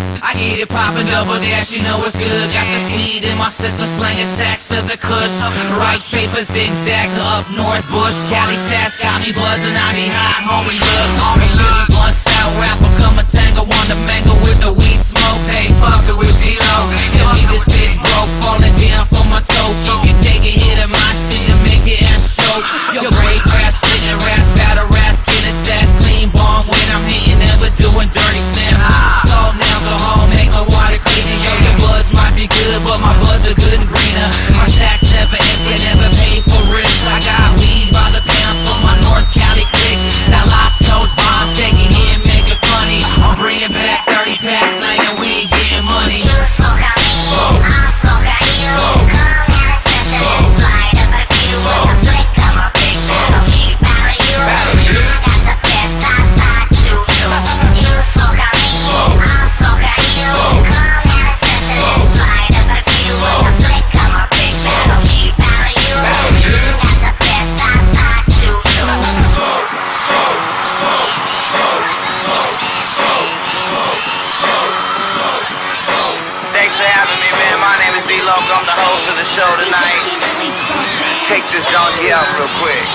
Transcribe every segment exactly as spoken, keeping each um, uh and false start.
I get it poppin', double dash, you know it's good. Got the speed in my system, slanging sacks of the kush. Rice, paper, zigzags, up north bush. Cali sass got me buzzing, I be hot, homie, look. Homie, look. One sound rapper, come a tango, want to mangle with the weed smoke. Hey, fuck it with zero. Yeah, me this bitch broke, falling down for my toe. If you take a hit of my shit and make it ass choke. Yo, great rap, spittin' raps, battle raps, killing sass, clean bomb when I'm hitting, never doing dirty slam. Salt now, go home, make my water cleaner. Yo, your buds might be good, but my buds are good and greener. My sacks never empty, never pay for risk. I got weed by the pound for my North Cali clique. That Lost Coast bomb, take it here, make it funny. I'm bringing back thirty packs, saying we ain't getting money. So, so, I'm the host of the show tonight. Take this donkey out real quick.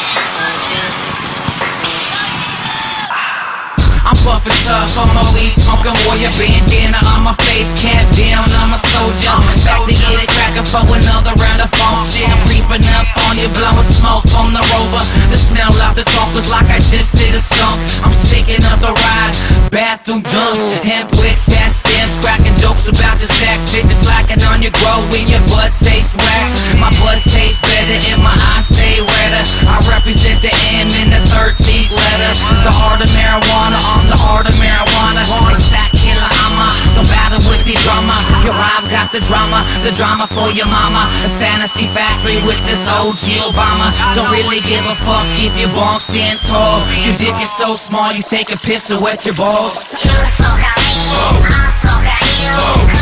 I'm puffin' tough, I'm a weed smoking warrior, bandana on my face, cap down, I'm a soldier. Back to get it crackin' for another round of funk shit. I'm creeping up on you, blowing smoke from the rover. The smell of the talk was like I just hit a skunk. I'm sticking up the ride, bathroom dunks, hemp wicks, hash stems, cracking jokes about your sex. Shit just slacking on your grow when your butt tastes whack. My butt tastes better and my eyes stay redder. I represent the M in the thirteenth letter. It's the art of marijuana. I'm the art of marijuana. A sack killer, I'm a don't battle with the drama. Your Rob got the drama, the drama for your mama. The fantasy factory with this O G Obama. Don't really give a fuck if your bong stands tall. Your dick is so small, you take a piss to wet your balls. So, so,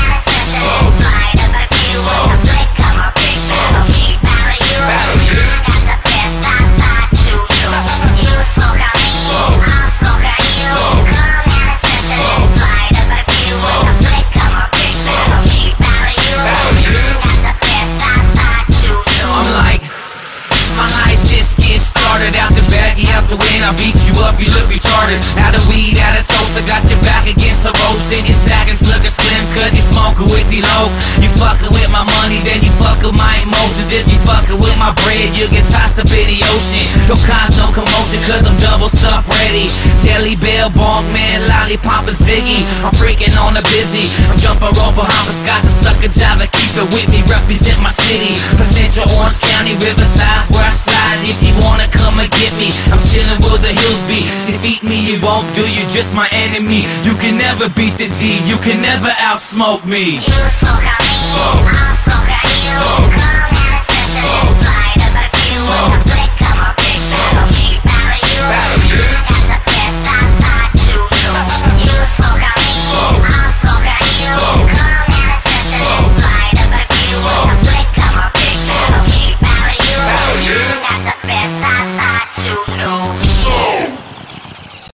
to win, I beat you up, you look retarded. Out of weed, out of toast, I got your back against the ropes. And your sack is looking slim, cause you smoking with D-Lo. You fucking with my money, then you fuck with my emotions. If you fucking with my bread, you get tossed up in the ocean. No cause, no commotion, cause I'm double stuff ready. Jelly Bell, Bong Man, Lollipop and Ziggy. I'm freaking on the busy. I'm jumping rope, Bahama Scott, the sucker Java. Keep it with me, represent my city. Placentia, Orange County, Riverside, where I slide. If you wanna come and get me, I'm chillin' where the hills be. Defeat me, you won't do, you just my enemy. You can never beat the D, you can never outsmoke me. You smoke out me, so